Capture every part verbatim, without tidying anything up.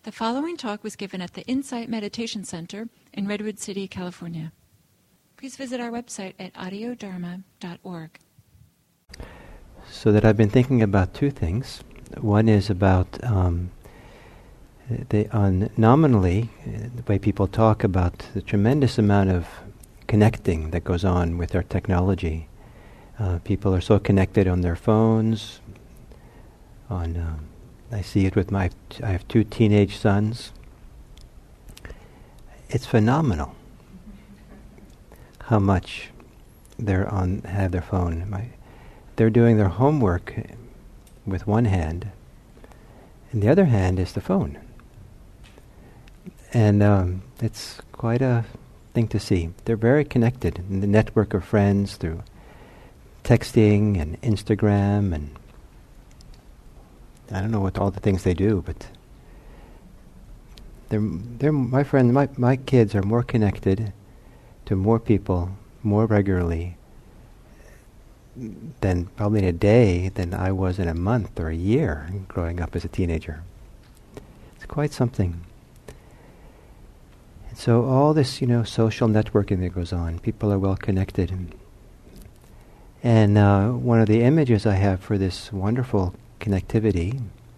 The following talk was given at the Insight Meditation Center in Redwood City, California. Please visit our website at audio dharma dot org. So that I've been thinking about two things. One is about um, the, on nominally, uh, the way people talk about the tremendous amount of connecting that goes on with our technology. Uh, people are so connected on their phones. On, um, I see it with my. T- I have two teenage sons. It's phenomenal how much they're on have their phone. My, they're doing their homework with one hand, and the other hand is the phone. And um, it's quite a thing to see. They're very connected in the network of friends through texting and Instagram, and I don't know what all the things they do, but they're they're my friends. My my kids are more connected to more people more regularly than probably in a day than I was in a month or a year growing up as a teenager. It's quite something. And so all this, you know, social networking that goes on, people are well connected. And, and uh, one of the images I have for this wonderful connectivity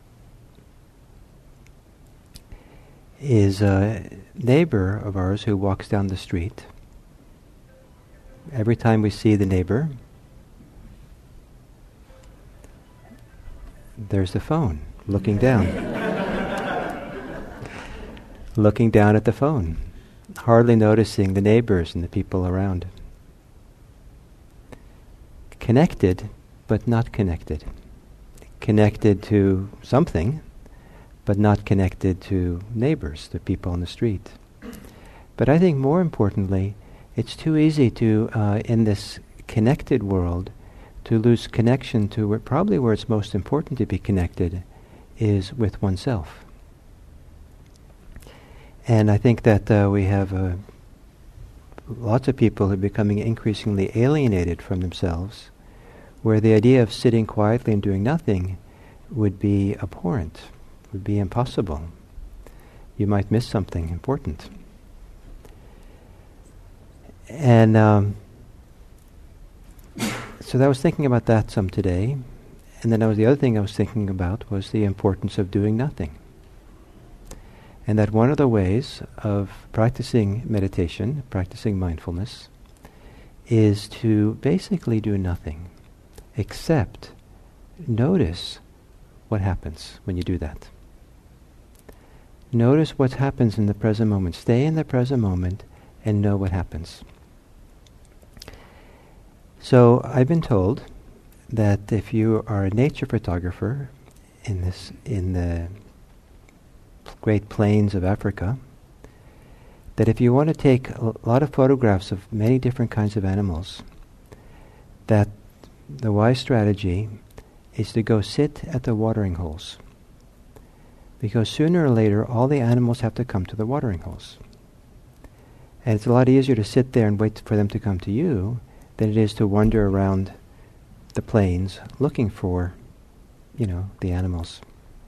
is a neighbor of ours who walks down the street. Every time we see the neighbor, there's the phone, looking down. Looking down at the phone, hardly noticing the neighbors and the people around. Connected, but not connected. Connected to something, but not connected to neighbors, the people on the street. But I think more importantly, it's too easy to, uh, in this connected world, to lose connection to where probably where it's most important to be connected is with oneself. And I think that uh, we have uh, lots of people who are becoming increasingly alienated from themselves, where the idea of sitting quietly and doing nothing would be abhorrent, would be impossible. You might miss something important. And um, so I was thinking about that some today, and then I was, the other thing I was thinking about was the importance of doing nothing. And that one of the ways of practicing meditation, practicing mindfulness, is to basically do nothing, except notice what happens when you do that. Notice what happens in the present moment. Stay in the present moment and know what happens. So I've been told that if you are a nature photographer in this in the Great Plains of Africa, that if you want to take a lot of photographs of many different kinds of animals, that the wise strategy is to go sit at the watering holes. Because sooner or later, all the animals have to come to the watering holes. And it's a lot easier to sit there and wait for them to come to you than it is to wander around the plains looking for, you know, the animals.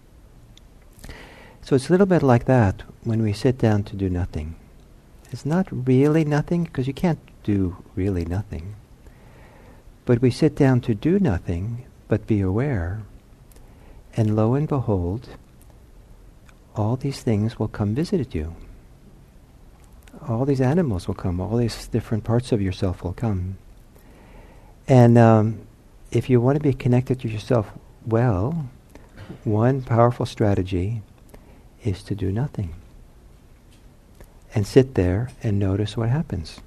So it's a little bit like that when we sit down to do nothing. It's not really nothing, because you can't do really nothing. But we sit down to do nothing, but be aware, and lo and behold, all these things will come visit you. All these animals will come, all these different parts of yourself will come. And um, if you want to be connected to yourself well, one powerful strategy is to do nothing. And sit there and notice what happens.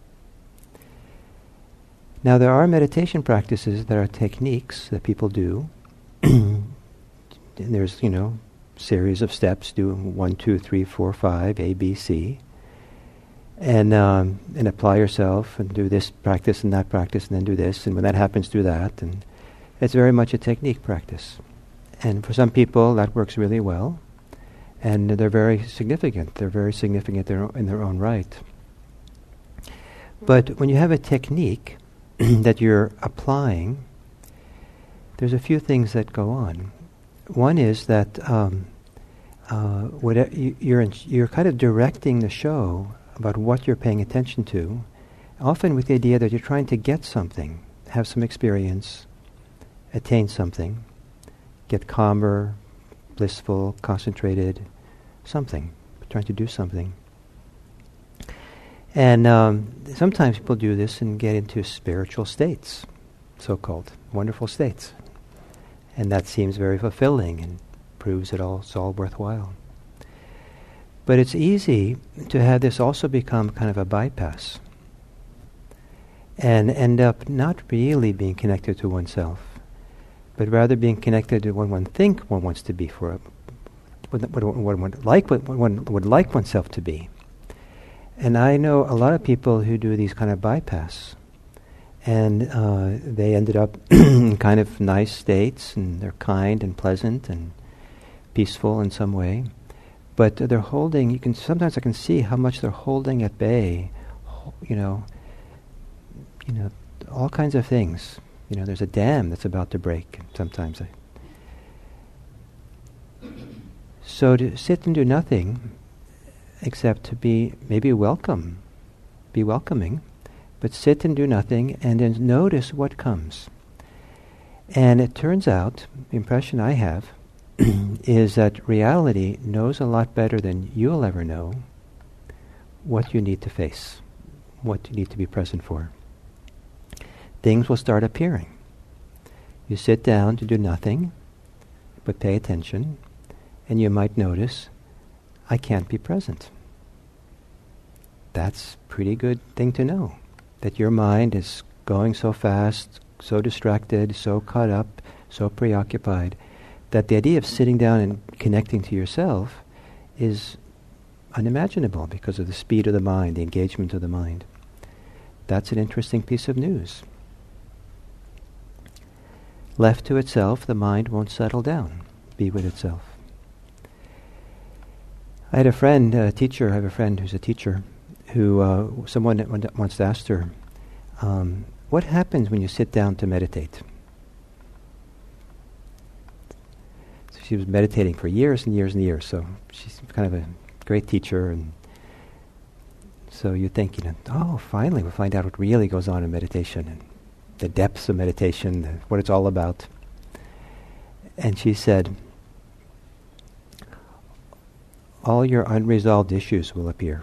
Now there are meditation practices that are techniques that people do. And there's, you know, series of steps, do one, two, three, four, five, A, B, C. And um, and apply yourself and do this practice and that practice and then do this, and when that happens, do that. And it's very much a technique practice. And for some people, that works really well. And they're very significant. They're very significant in their, in their own right. But when you have a technique that you're applying, there's a few things that go on. One is that um, uh, what you, you're in, you're kind of directing the show about what you're paying attention to, often with the idea that you're trying to get something, have some experience, attain something, get calmer, blissful, concentrated, something, trying to do something. And um, sometimes people do this and get into spiritual states, so-called wonderful states. And that seems very fulfilling and proves it all, it's all worthwhile. But it's easy to have this also become kind of a bypass and end up not really being connected to oneself, but rather being connected to what one thinks one wants to be for, a, what, what, what one would like, what one would like oneself to be. And I know a lot of people who do these kind of bypass, and uh, they ended up in kind of nice states, and they're kind and pleasant and peaceful in some way, but they're holding, you can sometimes I can see how much they're holding at bay, you know, you know, all kinds of things. You know, there's a dam that's about to break sometimes. I so to sit and do nothing except to be maybe welcome, be welcoming, but sit and do nothing and then notice what comes. And it turns out, the impression I have, is that reality knows a lot better than you'll ever know what you need to face, what you need to be present for. Things will start appearing. You sit down to do nothing, but pay attention, and you might notice, I can't be present. That's a pretty good thing to know, that your mind is going so fast, so distracted, so caught up, so preoccupied, that the idea of sitting down and connecting to yourself is unimaginable because of the speed of the mind, the engagement of the mind. That's an interesting piece of news. Left to itself, the mind won't settle down, be with itself. I had a friend, a teacher, I have a friend who's a teacher, who uh, someone once asked her, um, what happens when you sit down to meditate? So she was meditating for years and years and years, so she's kind of a great teacher, and so you think, you know, oh, finally we'll find out what really goes on in meditation, and the depths of meditation, the, what it's all about. And she said, all your unresolved issues will appear.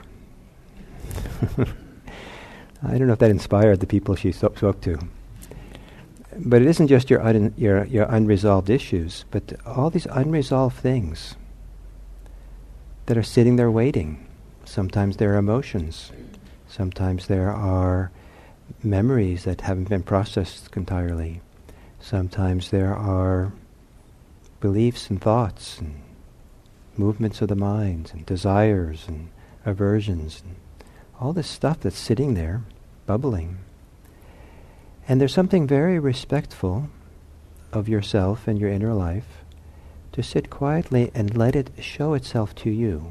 I don't know if that inspired the people she so- spoke to. But it isn't just your, un- your your unresolved issues, but all these unresolved things that are sitting there waiting. Sometimes there are emotions. Sometimes there are memories that haven't been processed entirely. Sometimes there are beliefs and thoughts and movements of the mind and desires and aversions and all this stuff that's sitting there, bubbling. And there's something very respectful of yourself and your inner life to sit quietly and let it show itself to you.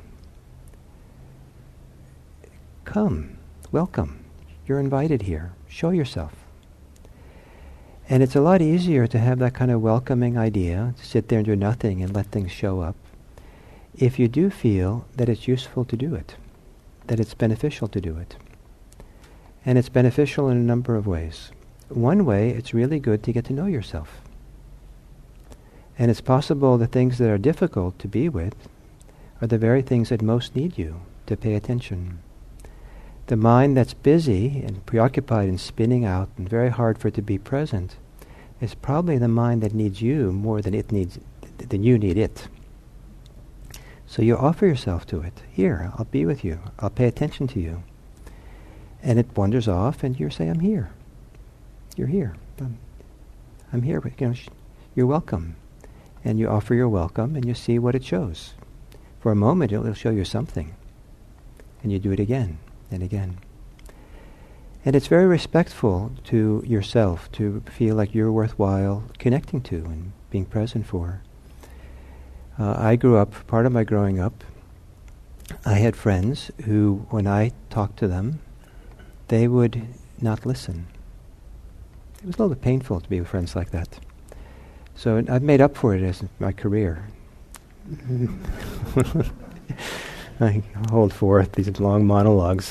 Come, welcome. You're invited here. Show yourself. And it's a lot easier to have that kind of welcoming idea, to sit there and do nothing and let things show up, if you do feel that it's useful to do it, that it's beneficial to do it. And it's beneficial in a number of ways. One way, it's really good to get to know yourself. And it's possible the things that are difficult to be with are the very things that most need you to pay attention. The mind that's busy and preoccupied and spinning out and very hard for it to be present is probably the mind that needs you more than it needs, th- than you need it. So you offer yourself to it. Here, I'll be with you. I'll pay attention to you. And it wanders off, and you say, I'm here. You're here. I'm, I'm here. But, you know, sh- you're welcome. And you offer your welcome, and you see what it shows. For a moment, it'll, it'll show you something. And you do it again and again. And it's very respectful to yourself to feel like you're worthwhile connecting to and being present for. Uh, I grew up, part of my growing up, I had friends who, when I talked to them, they would not listen. It was a little bit painful to be with friends like that. So I've made up for it as my career. I hold forth these long monologues.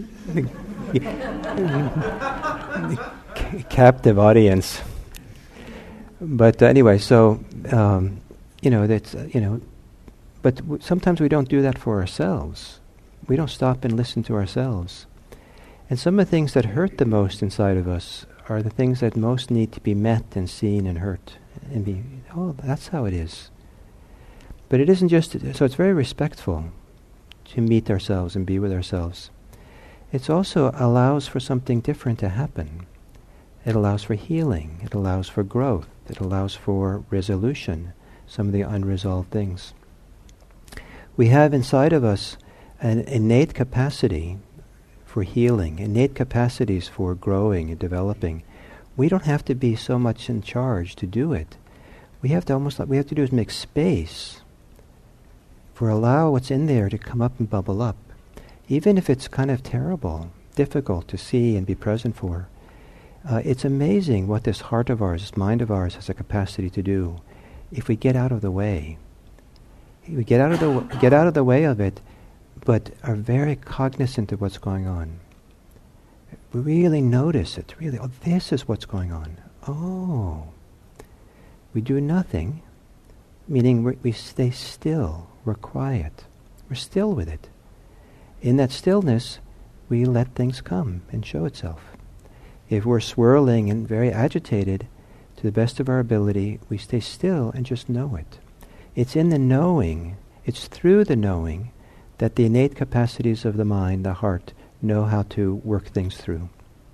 Captive audience. But uh, anyway, so um, you know that's uh, you know, but w- sometimes we don't do that for ourselves. We don't stop and listen to ourselves. And some of the things that hurt the most inside of us are the things that most need to be met and seen and hurt and be. Oh, that's how it is. But it isn't just. So it's very respectful to meet ourselves and be with ourselves. It also allows for something different to happen. It allows for healing. It allows for growth. It allows for resolution, some of the unresolved things. We have inside of us an innate capacity for healing, innate capacities for growing and developing. We don't have to be so much in charge to do it. We have to almost, what we have to do is make space for allow what's in there to come up and bubble up. Even if it's kind of terrible, difficult to see and be present for. Uh, it's amazing what this heart of ours, this mind of ours has a capacity to do if we get out of the way. We get out of the w- get out of the way of it, but are very cognizant of what's going on. We really notice it, really. Oh, this is what's going on. Oh. We do nothing, meaning we we stay still, we're quiet, we're still with it. In that stillness, we let things come and show itself. If we're swirling and very agitated, to the best of our ability, we stay still and just know it. It's in the knowing, it's through the knowing, that the innate capacities of the mind, the heart, know how to work things through.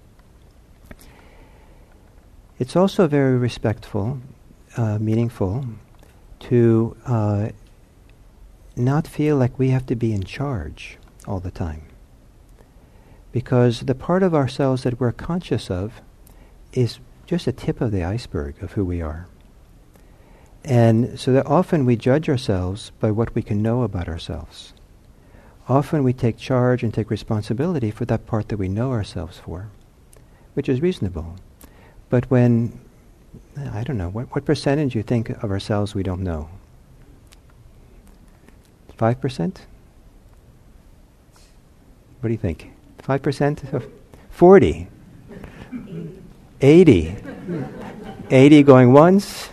It's also very respectful, uh, meaningful, to uh, not feel like we have to be in charge all the time. Because the part of ourselves that we're conscious of is just a tip of the iceberg of who we are. And so that often we judge ourselves by what we can know about ourselves. Often we take charge and take responsibility for that part that we know ourselves for, which is reasonable. But when, I don't know, what, what percentage do you think of ourselves we don't know? Five percent? What do you think? Five percent? Forty. Eighty. Eighty going once.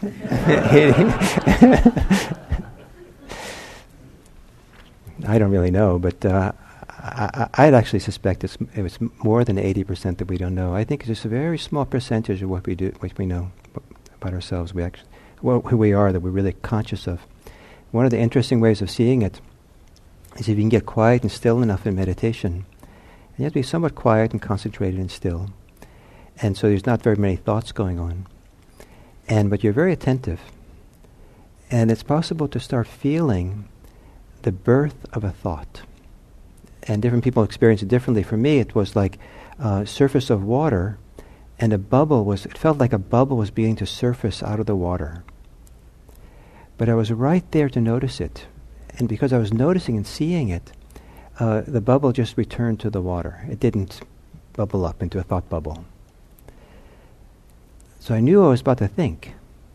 I don't really know, but uh, I, I'd actually suspect it's, it's more than eighty percent that we don't know. I think it's just a very small percentage of what we do, what we know about ourselves. We actually, well, who we are, that we're really conscious of. One of the interesting ways of seeing it is if you can get quiet and still enough in meditation. And you have to be somewhat quiet and concentrated and still. And so there's not very many thoughts going on. And but you're very attentive. And it's possible to start feeling the birth of a thought. And different people experience it differently. For me, it was like a surface of water, and a bubble was, it felt like a bubble was beginning to surface out of the water. But I was right there to notice it. And because I was noticing and seeing it, uh, the bubble just returned to the water. It didn't bubble up into a thought bubble. So I knew I was about to think.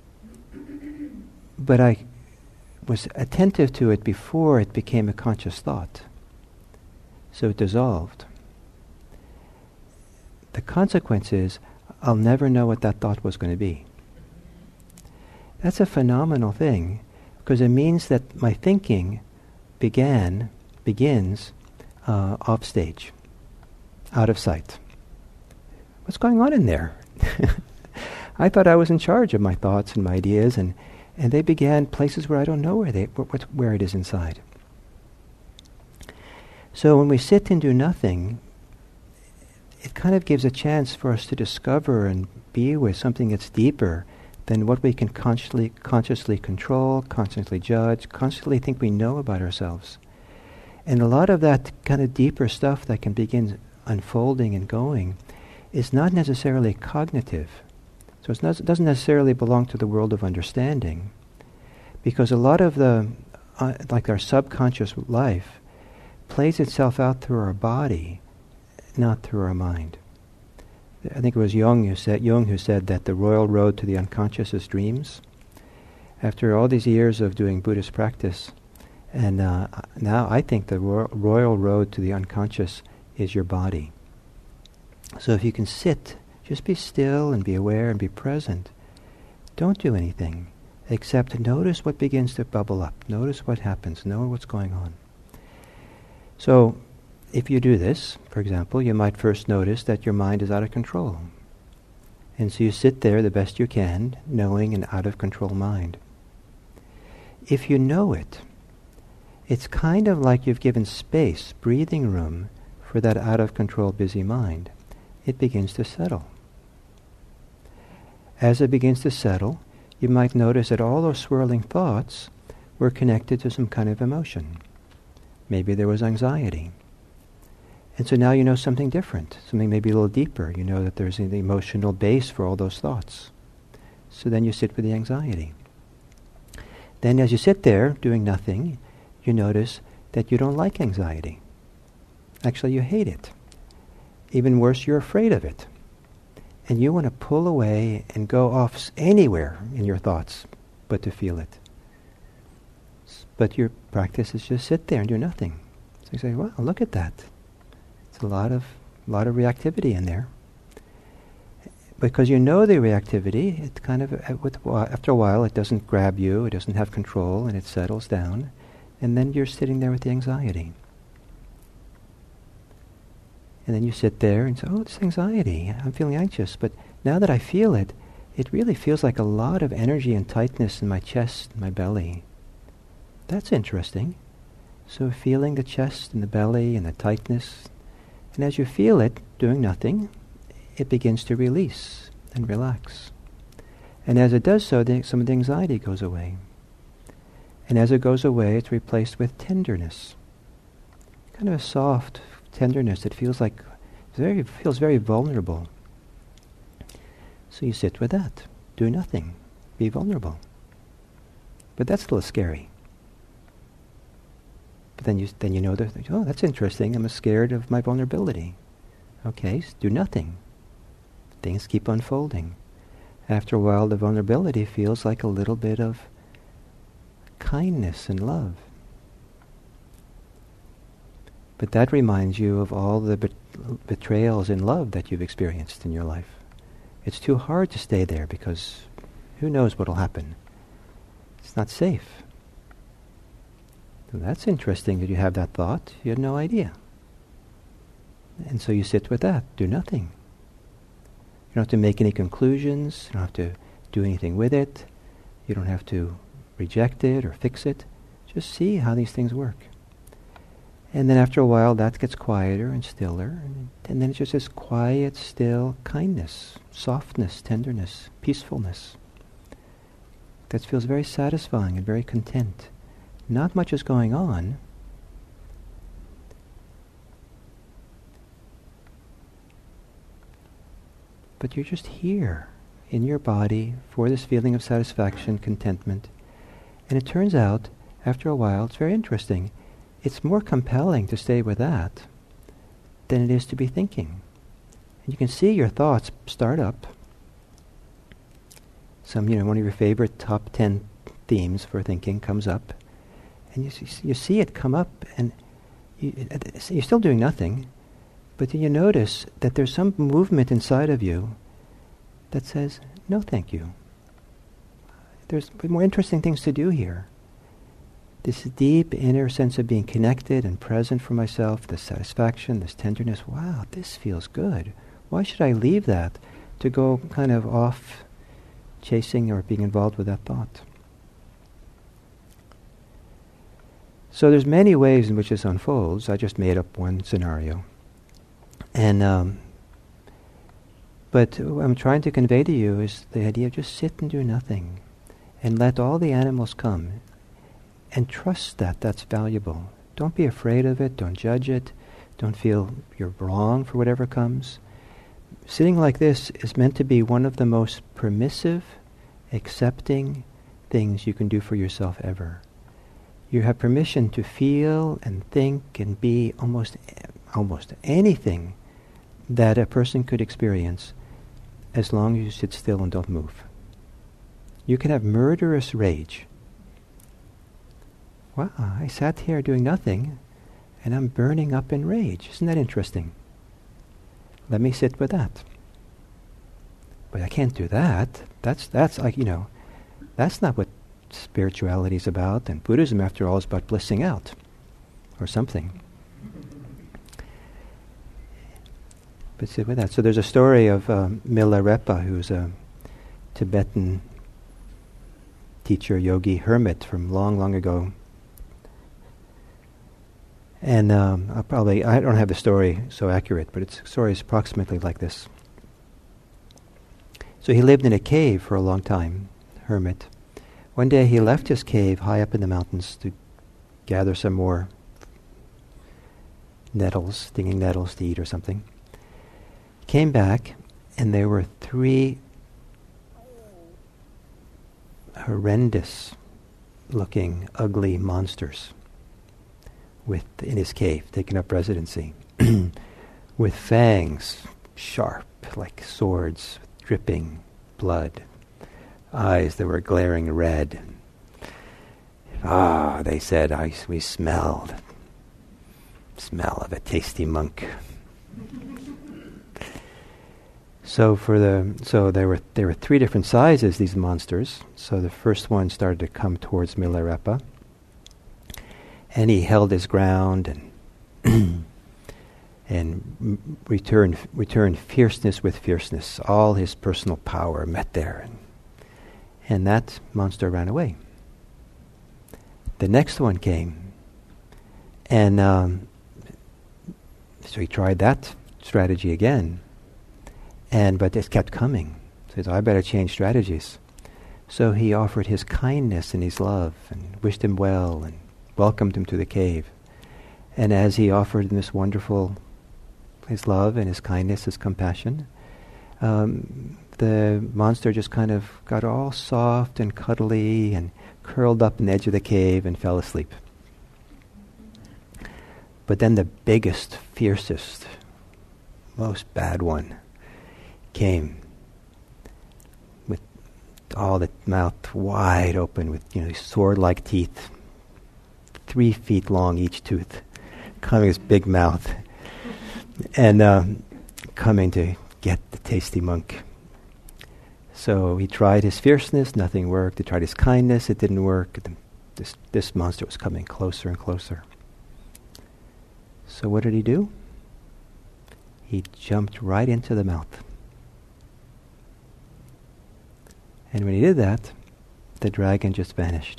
But I was attentive to it before it became a conscious thought. So it dissolved. The consequence is, I'll never know what that thought was going to be. That's a phenomenal thing, because it means that my thinking began, begins uh, off stage, out of sight. What's going on in there? I thought I was in charge of my thoughts and my ideas, and, and they began places where I don't know where they wh- wh- where it is inside. So when we sit and do nothing, it kind of gives a chance for us to discover and be with something that's deeper than what we can consciously consciously control, consciously judge, consciously think we know about ourselves. And a lot of that kind of deeper stuff that can begin unfolding and going is not necessarily cognitive. So it's not, it doesn't necessarily belong to the world of understanding, because a lot of the, uh, like our subconscious life, plays itself out through our body, not through our mind. I think it was Jung who said, Jung who said that the royal road to the unconscious is dreams. After all these years of doing Buddhist practice, and uh, now I think the ro- royal road to the unconscious is your body. So if you can sit, just be still and be aware and be present. Don't do anything except notice what begins to bubble up. Notice what happens. Know what's going on. So if you do this, for example, you might first notice that your mind is out of control. And so you sit there the best you can, knowing an out-of-control mind. If you know it, it's kind of like you've given space, breathing room, for that out-of-control busy mind. It begins to settle. As it begins to settle, you might notice that all those swirling thoughts were connected to some kind of emotion. Maybe there was anxiety. And so now you know something different, something maybe a little deeper. You know that there's an emotional base for all those thoughts. So then you sit with the anxiety. Then as you sit there doing nothing, you notice that you don't like anxiety. Actually, you hate it. Even worse, you're afraid of it. And you want to pull away and go off anywhere in your thoughts but to feel it. But your practice is just sit there and do nothing. So you say, wow, look at that. It's a lot of lot of reactivity in there. Because you know the reactivity, it kind of, uh, with, uh, after a while, it doesn't grab you, it doesn't have control, and it settles down. And then you're sitting there with the anxiety. And then you sit there and say, oh, it's anxiety. I'm feeling anxious. But now that I feel it, it really feels like a lot of energy and tightness in my chest and my belly. That's interesting. So feeling the chest and the belly and the tightness. And as you feel it, doing nothing, it begins to release and relax. And as it does so, the, some of the anxiety goes away. And as it goes away, it's replaced with tenderness. Kind of a soft tenderness that feels like very feels very vulnerable. So you sit with that, do nothing, be vulnerable. But that's a little scary. But then you then you know that, oh, that's interesting. I'm scared of my vulnerability. Okay, so do nothing. Things keep unfolding. After a while, the vulnerability feels like a little bit of kindness and love. But that reminds you of all the bet- betrayals in love that you've experienced in your life. It's too hard to stay there because who knows what will happen. It's not safe. So that's interesting that you have that thought. You had no idea. And so you sit with that, do nothing. You don't have to make any conclusions. You don't have to do anything with it. You don't have to reject it or fix it. Just see how these things work. And then after a while, that gets quieter and stiller. And, and then it's just this quiet, still kindness, softness, tenderness, peacefulness. That feels very satisfying and very content. Not much is going on. But you're just here in your body for this feeling of satisfaction, contentment. And it turns out, after a while, it's very interesting. It's more compelling to stay with that than it is to be thinking. And you can see your thoughts start up. Some, you know, one of your favorite top ten themes for thinking comes up. And you see, you see it come up, and you, you're still doing nothing, but then you notice that there's some movement inside of you that says, no thank you. There's more interesting things to do here. This deep inner sense of being connected and present for myself, this satisfaction, this tenderness, wow, this feels good. Why should I leave that to go kind of off chasing or being involved with that thought? So there's many ways in which this unfolds. I just made up one scenario. And um, but what I'm trying to convey to you is the idea of just sit and do nothing and let all the animals come. And trust that that's valuable. Don't be afraid of it. Don't judge it. Don't feel you're wrong for whatever comes. Sitting like this is meant to be one of the most permissive, accepting things you can do for yourself ever. You have permission to feel and think and be almost, almost anything that a person could experience as long as you sit still and don't move. You can have murderous rage. Wow, I sat here doing nothing, and I'm burning up in rage. Isn't that interesting? Let me sit with that. But I can't do that. That's that's like, you know, that's not what spirituality is about. And Buddhism, after all, is about blissing out, or something. But sit with that. So there's a story of um, Milarepa, who's a Tibetan teacher, yogi, hermit from long, long ago. And um, I'll probably, I don't have the story so accurate, but its story is approximately like this. So he lived in a cave for a long time, hermit. One day he left his cave high up in the mountains to gather some more nettles, stinging nettles to eat or something. Came back, and there were three horrendous-looking, ugly monsters with in his cave, taking up residency, with fangs, sharp like swords, dripping blood, eyes that were glaring red. Ah, they said, I, we smelled, smell of a tasty monk. So for the so there were there were three different sizes, these monsters. So the first one started to come towards Milarepa, and he held his ground and and m- returned returned fierceness with fierceness. All his personal power met there, and, and that monster ran away. The next one came, and um, so he tried that strategy again. And but it kept coming. So he thought, I better change strategies. So he offered his kindness and his love and wished him well and welcomed him to the cave. And as he offered him this wonderful, his love and his kindness, his compassion, um, the monster just kind of got all soft and cuddly and curled up in the edge of the cave and fell asleep. But then the biggest, fiercest, most bad one came with all the mouth wide open with, you know, sword-like teeth, three feet long each tooth, coming his big mouth, and um, coming to get the tasty monk. So he tried his fierceness, nothing worked. He tried his kindness, it didn't work. This this monster was coming closer and closer. So what did he do? He jumped right into the mouth. And when he did that, the dragon just vanished.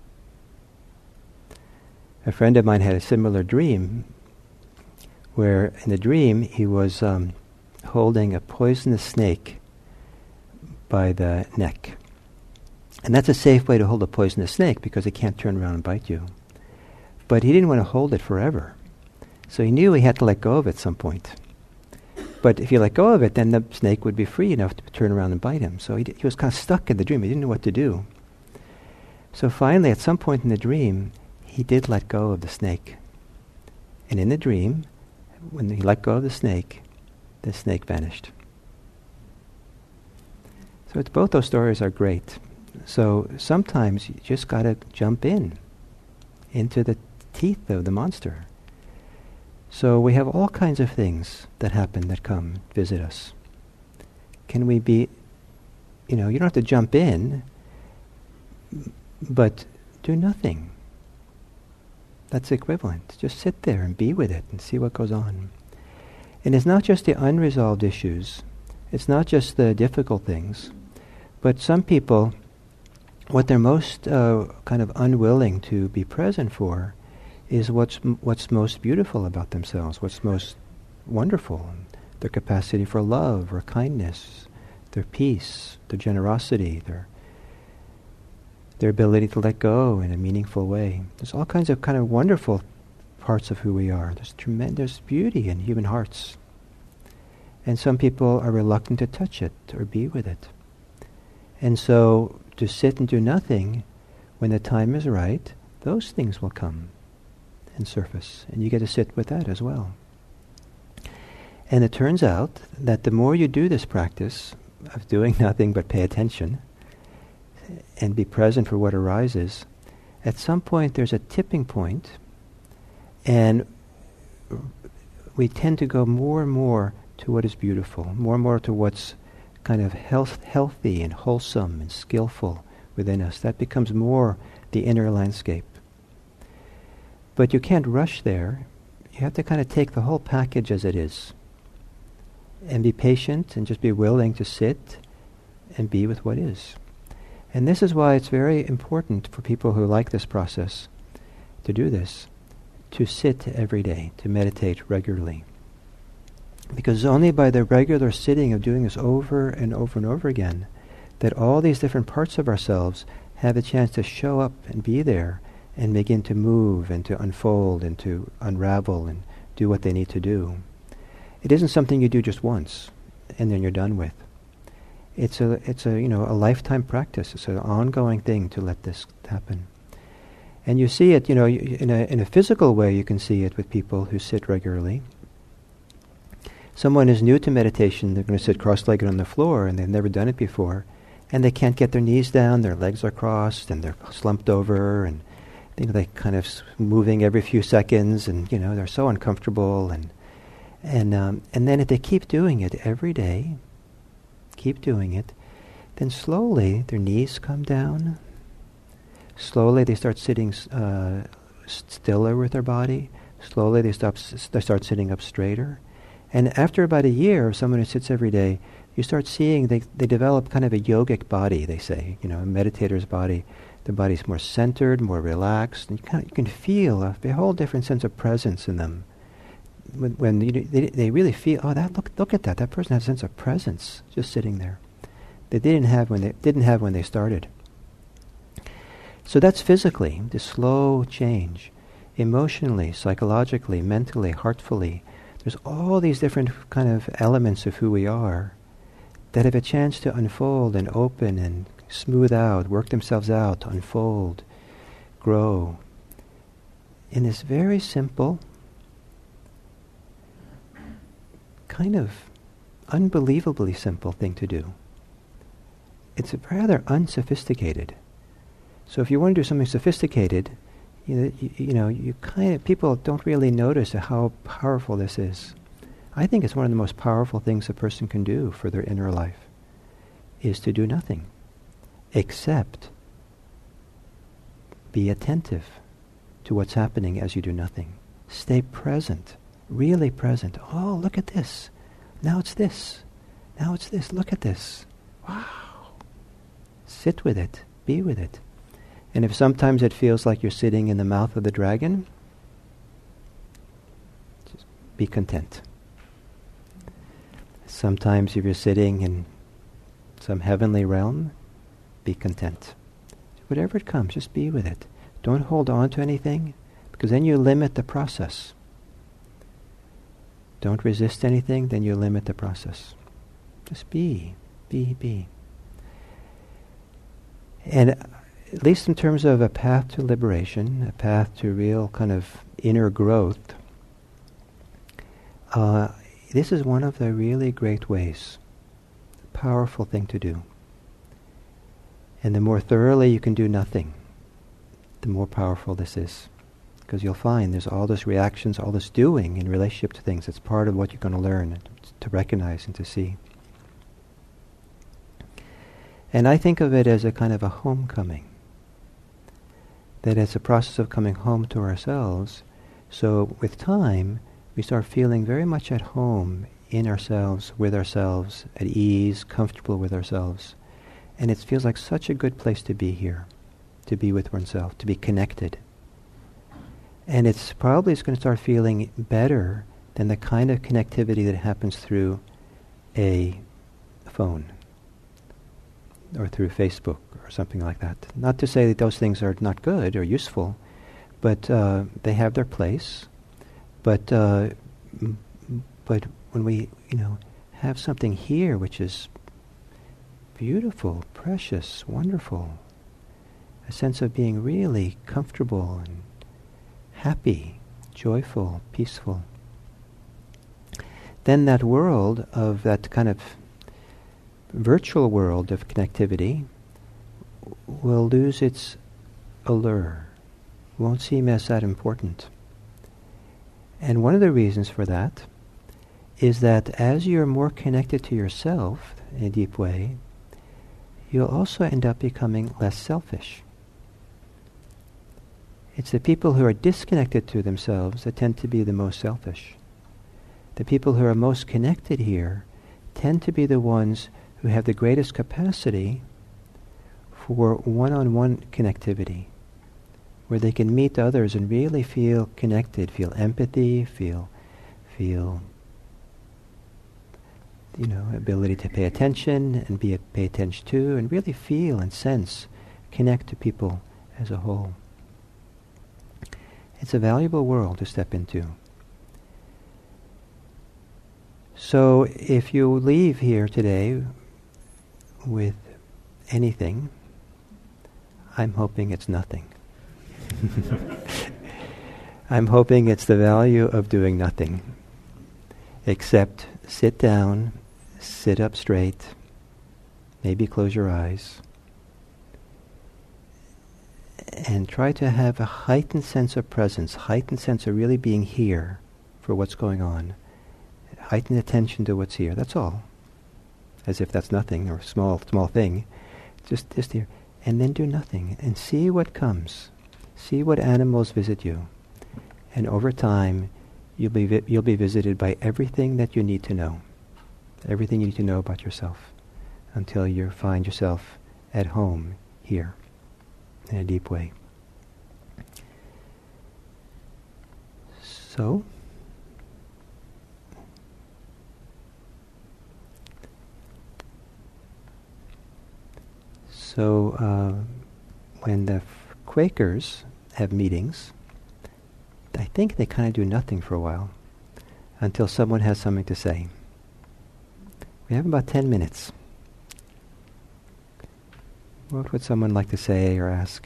A friend of mine had a similar dream, where in the dream he was um, holding a poisonous snake by the neck. And that's a safe way to hold a poisonous snake because it can't turn around and bite you. But he didn't want to hold it forever. So he knew he had to let go of it at some point. But if you let go of it, then the snake would be free enough to turn around and bite him. So he, d- he was kind of stuck in the dream. He didn't know what to do. So finally, at some point in the dream, he did let go of the snake. And in the dream, when he let go of the snake, the snake vanished. So it's, both those stories are great. So sometimes you just got to jump in, into the teeth of the monster. So we have all kinds of things that happen that come visit us. Can we be, you know, you don't have to jump in, but do nothing. That's equivalent. Just sit there and be with it and see what goes on. And it's not just the unresolved issues. It's not just the difficult things. But some people, what they're most uh, kind of unwilling to be present for is what's m- what's most beautiful about themselves, what's most wonderful, their capacity for love or kindness, their peace, their generosity, their their ability to let go in a meaningful way. There's all kinds of kind of wonderful parts of who we are. There's tremendous beauty in human hearts. And some people are reluctant to touch it or be with it. And so to sit and do nothing, when the time is right, those things will come and surface, and you get to sit with that as well. And it turns out that the more you do this practice of doing nothing but pay attention, and be present for what arises, at some point there's a tipping point, and we tend to go more and more to what is beautiful, more and more to what's kind of health, healthy and wholesome and skillful within us. That becomes more the inner landscape. But you can't rush there. You have to kind of take the whole package as it is and be patient and just be willing to sit and be with what is. And this is why it's very important for people who like this process to do this, to sit every day, to meditate regularly. Because only by the regular sitting of doing this over and over and over again that all these different parts of ourselves have a chance to show up and be there and begin to move and to unfold and to unravel and do what they need to do. It isn't something you do just once and then you're done with. It's a, it's a, you know, a lifetime practice. It's an ongoing thing to let this happen. And you see it, you know, in a in a physical way. You can see it with people who sit regularly. Someone is new to meditation. They're going to sit cross-legged on the floor, and they've never done it before, and they can't get their knees down. Their legs are crossed, and they're slumped over, and you know, they kind of s- moving every few seconds, and you know they're so uncomfortable. And and um, and then if they keep doing it every day, keep doing it, then slowly their knees come down. Slowly they start sitting uh, stiller with their body. Slowly they, stop s- they start sitting up straighter. And after about a year of someone who sits every day, you start seeing they, they develop kind of a yogic body, they say, you know, a meditator's body. Their body's more centered, more relaxed. And you, kind of, you can feel a, a whole different sense of presence in them. When, when you, they, they really feel, oh, that look look at that, that person has a sense of presence just sitting there. That they didn't have when they didn't have when they started. So that's physically, the slow change. Emotionally, psychologically, mentally, heartfully, there's all these different kind of elements of who we are that have a chance to unfold and open and smooth out, work themselves out, unfold, grow in this very simple, kind of unbelievably simple thing to do. It's rather unsophisticated. So if you want to do something sophisticated, you know, you, you know, you kind of people don't really notice how powerful this is. I think it's one of the most powerful things a person can do for their inner life, is to do nothing, except be attentive to what's happening as you do nothing. Stay present, really present. Oh, look at this. Now it's this. Now it's this. Look at this. Wow. Sit with it. Be with it. And if sometimes it feels like you're sitting in the mouth of the dragon, just be content. Sometimes if you're sitting in some heavenly realm, be content. Whatever it comes, just be with it. Don't hold on to anything, because then you limit the process. Don't resist anything, then you limit the process. Just be, be, be. And at least in terms of a path to liberation, a path to real kind of inner growth, uh, this is one of the really great ways, a powerful thing to do. And the more thoroughly you can do nothing, the more powerful this is. Because you'll find there's all those reactions, all this doing in relationship to things. It's part of what you're going to learn to recognize and to see. And I think of it as a kind of a homecoming. That it's a process of coming home to ourselves. So with time, we start feeling very much at home in ourselves, with ourselves, at ease, comfortable with ourselves. And it feels like such a good place to be here, to be with oneself, to be connected. And it's probably it's going to start feeling better than the kind of connectivity that happens through a phone or through Facebook or something like that. Not to say that those things are not good or useful, but uh, they have their place. But uh, m- but when we, you know, have something here which is beautiful, precious, wonderful, a sense of being really comfortable and happy, joyful, peaceful, then that world of that kind of virtual world of connectivity will lose its allure, won't seem as that important. And one of the reasons for that is that as you're more connected to yourself in a deep way, you'll also end up becoming less selfish. It's the people who are disconnected to themselves that tend to be the most selfish. The people who are most connected here tend to be the ones who have the greatest capacity for one-on-one connectivity, where they can meet others and really feel connected, feel empathy, feel, feel, you know, ability to pay attention and be pay attention to, and really feel and sense, connect to people as a whole. It's a valuable world to step into. So if you leave here today with anything, I'm hoping it's nothing. I'm hoping it's the value of doing nothing, except sit down, sit up straight, maybe close your eyes, and try to have a heightened sense of presence, heightened sense of really being here for what's going on, heightened attention to what's here. That's all. As if that's nothing or small, small thing. Just, just here. And then do nothing and see what comes. See what animals visit you. And over time, you'll be vi- you'll be visited by everything that you need to know. Everything you need to know about yourself until you find yourself at home here in a deep way. So, so uh, when the f- Quakers have meetings, I think they kind of do nothing for a while until someone has something to say. We have about ten minutes. What would someone like to say or ask?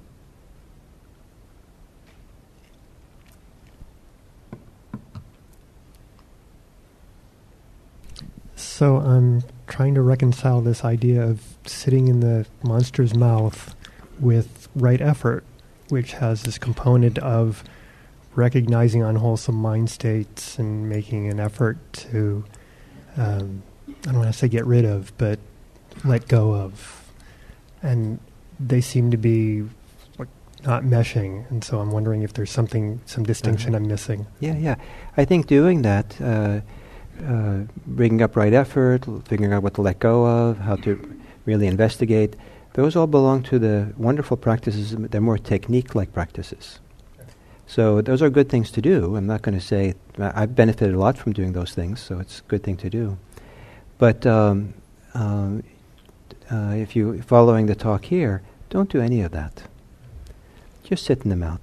So I'm trying to reconcile this idea of sitting in the monster's mouth with right effort, which has this component of recognizing unwholesome mind states and making an effort to, um, I don't want to say get rid of, but let go of. And they seem to be like not meshing, and so I'm wondering if there's something, some distinction uh-huh. I'm missing. Yeah, yeah. I think doing that, uh, uh, bringing up right effort, figuring out what to let go of, how to really investigate, those all belong to the wonderful practices. They're more technique-like practices. So those are good things to do. I'm not going to say, I've benefited a lot from doing those things, so it's a good thing to do. But um, um, uh, if you're following the talk here, don't do any of that. Just sit in the mouth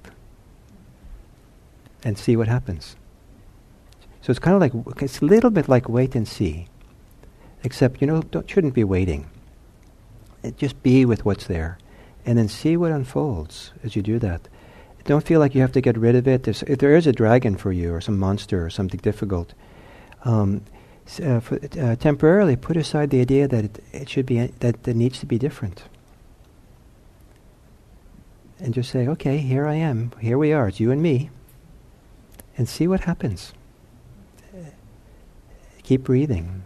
and see what happens. So it's kind of like, it's a little bit like wait and see, except, you know, don't, shouldn't be waiting. It just be with what's there, and then see what unfolds as you do that. Don't feel like you have to get rid of it. There's, if there is a dragon for you, or some monster, or something difficult, um, uh, for, uh, temporarily put aside the idea that it, it should be, that it needs to be different. And just say, okay, here I am, here we are, it's you and me, and see what happens. Keep breathing.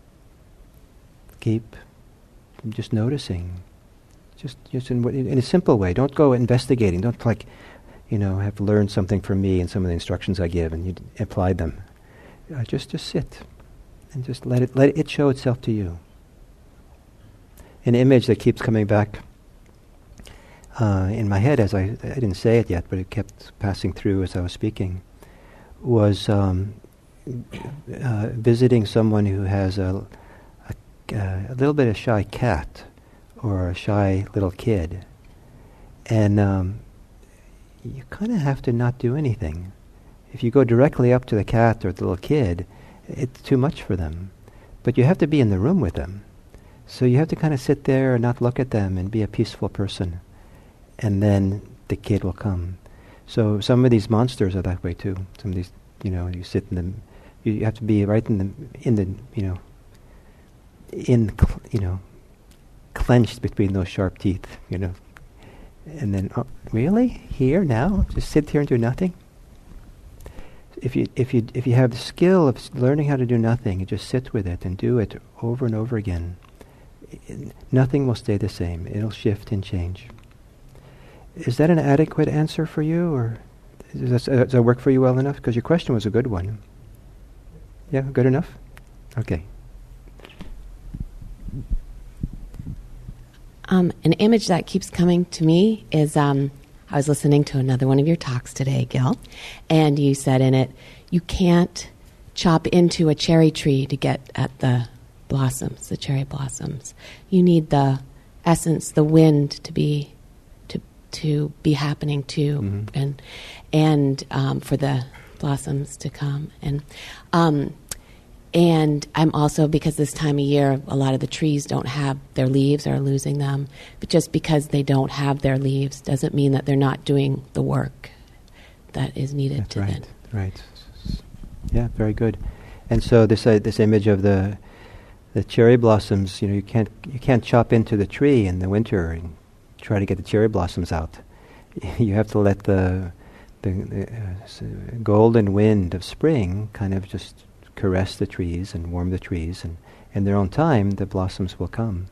Keep just noticing. Just, just in, in a simple way. Don't go investigating. Don't like, you know, have learned something from me and some of the instructions I give and you d- apply them. Uh, just, just sit and just let it, let it show itself to you. An image that keeps coming back uh, in my head, as I, I didn't say it yet, but it kept passing through as I was speaking, was um, uh, visiting someone who has a, a, a little bit of shy cat or a shy little kid, and um, you kind of have to not do anything. If you go directly up to the cat or the little kid, it's too much for them. But you have to be in the room with them. So you have to kind of sit there and not look at them and be a peaceful person. And then the kid will come. So some of these monsters are that way too. Some of these, you know, you sit in them. You, you have to be right in the, in the, you know, in, cl- you know, clenched between those sharp teeth, you know. And then, oh, really? Here, now? Just sit here and do nothing? If you if you if you have the skill of learning how to do nothing, you just sit with it and do it over and over again. I- nothing will stay the same. It'll shift and change. Is that an adequate answer for you, or does that, uh, does that work for you well enough? Because your question was a good one. Yeah, good enough? Okay. Um, an image that keeps coming to me is um, I was listening to another one of your talks today, Gil, and you said in it, you can't chop into a cherry tree to get at the blossoms, the cherry blossoms. You need the essence, the wind to be to to be happening too, Mm-hmm. and and um, for the blossoms to come. And um, and I'm also, because this time of year, a lot of the trees don't have their leaves, or losing them. But just because they don't have their leaves doesn't mean that they're not doing the work that is needed That's to right. then. Right. Yeah, very good. And so this uh, this image of the the cherry blossoms, you know, you can't you can't chop into the tree in the winter and try to get the cherry blossoms out. You have to let the the, the uh, s- golden wind of spring kind of just caress the trees and warm the trees, and in their own time the blossoms will come.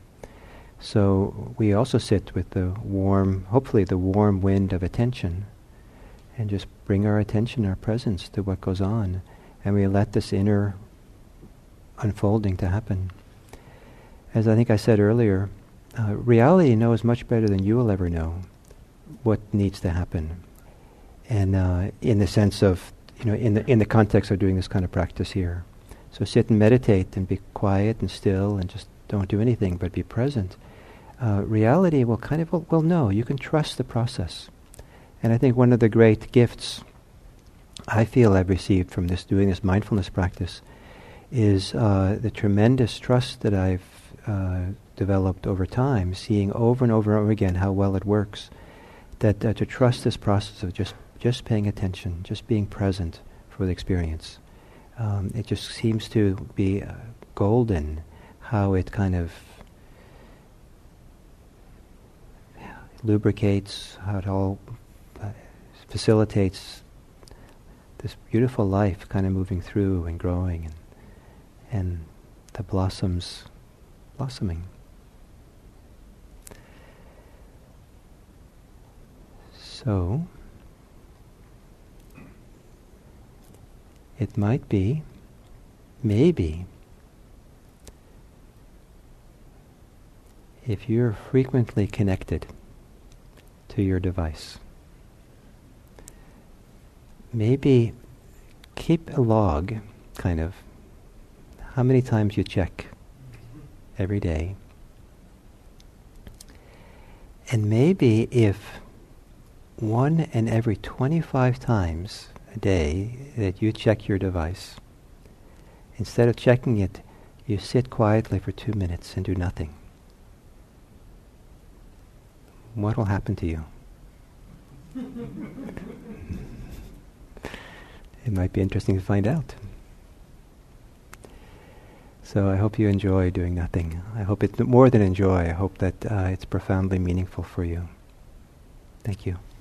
So we also sit with the warm, hopefully the warm wind of attention, and just bring our attention, our presence to what goes on, and we let this inner unfolding to happen. As I think I said earlier, uh, reality knows much better than you will ever know what needs to happen. And uh, in the sense of, you know, in the in the context of doing this kind of practice here. So sit and meditate and be quiet and still and just don't do anything but be present. Uh, reality will kind of, will, will know. You can trust the process. And I think one of the great gifts I feel I've received from this, doing this mindfulness practice, is uh, the tremendous trust that I've uh, developed over time, seeing over and over and over again how well it works. That uh, to trust this process of just just paying attention, just being present for the experience. Um, it just seems to be uh, golden, how it kind of lubricates, how it all uh, facilitates this beautiful life kind of moving through and growing, and, and the blossoms blossoming. So, it might be, maybe, if you're frequently connected to your device, maybe keep a log, kind of, how many times you check every day. And maybe if one and every twenty-five times a day that you check your device, instead of checking it, you sit quietly for two minutes and do nothing. What will happen to you? It might be interesting to find out. So I hope you enjoy doing nothing. I hope it's more than enjoy. I hope that uh, it's profoundly meaningful for you. Thank you.